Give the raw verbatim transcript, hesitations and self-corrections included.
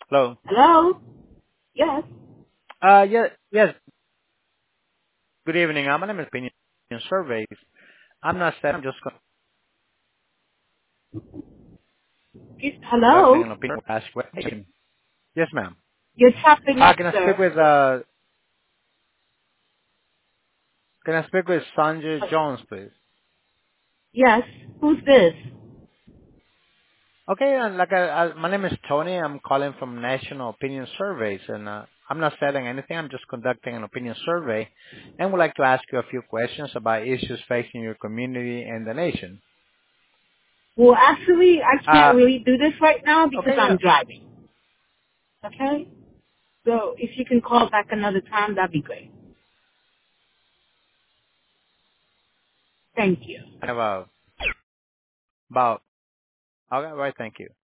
Hello. Hello? Yes. Uh, yeah, yes. Good evening. Uh, my name is Opinion Surveys. I'm not saying I'm just Yes, conducting hello? an opinion ask question. Yes, ma'am. You're chopping Uh, up, can I speak sir. with uh, can I speak with Sanjay Jones, please? Yes. Who's this? Okay, uh, like uh, uh, my name is Tony. I'm calling from National Opinion Surveys, and uh, I'm not selling anything. I'm just conducting an opinion survey, and would like to ask you a few questions about issues facing your community and the nation. Well, actually, I Uh, can't really do this right now because okay, I'm yeah. driving. Okay? So if you can call back another time, that'd be great. Thank you. I have a about. Okay, right. Thank you.